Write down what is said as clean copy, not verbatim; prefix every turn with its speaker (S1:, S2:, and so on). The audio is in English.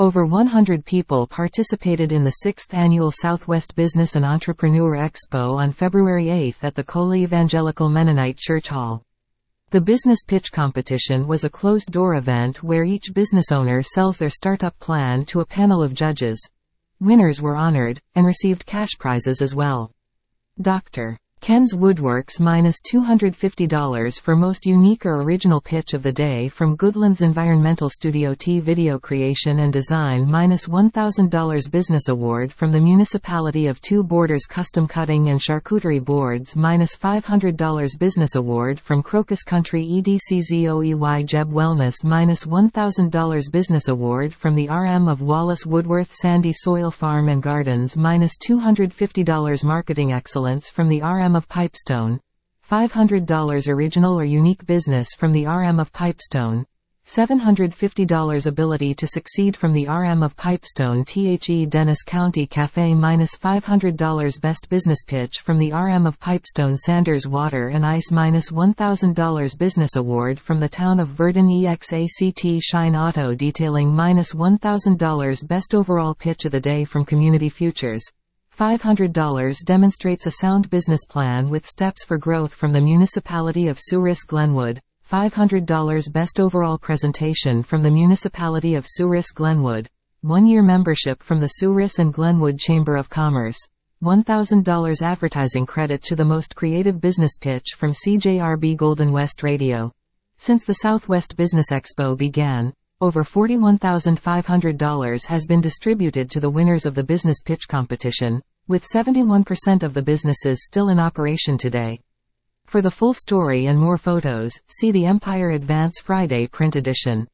S1: Over 100 people participated in the 6th Annual Southwest Business and Entrepreneur Expo on February 8 at the Cola Evangelical Mennonite Church Hall. The business pitch competition was a closed-door event where each business owner sells their startup plan to a panel of judges. Winners were honored, and received cash prizes as well. Dr. Ken's Woodworks -$250 for most unique or original pitch of the day from Goodlands Environmental Studio T Video Creation and Design -$1,000 Business Award from the Municipality of Two Borders Custom Cutting and Charcuterie Boards -$500 Business Award from Crocus Country EDCZOEY Jeb Wellness -$1,000 Business Award from the RM of Wallace Woodworth Sandy Soil Farm and Gardens -$250 Marketing Excellence from the RM of Pipestone, $500 Original or Unique Business from the RM of Pipestone, $750 Ability to Succeed from the RM of Pipestone The Dennis County Cafe -$500 Best Business Pitch from the RM of Pipestone Sanders Water and Ice -$1,000 Business Award from the Town of Verdon EXACT Shine Auto Detailing -$1,000 Best Overall Pitch of the Day from Community Futures. $500 demonstrates a sound business plan with steps for growth from the Municipality of Souris-Glenwood. $500 Best Overall Presentation from the Municipality of Souris-Glenwood. 1-year membership from the Souris and Glenwood Chamber of Commerce. $1,000 advertising credit to the most creative business pitch from CJRB Golden West Radio. Since the Southwest Business Expo began, over $41,500 has been distributed to the winners of the business pitch competition, with 71% of the businesses still in operation today. For the full story and more photos, see the Empire Advance Friday print edition.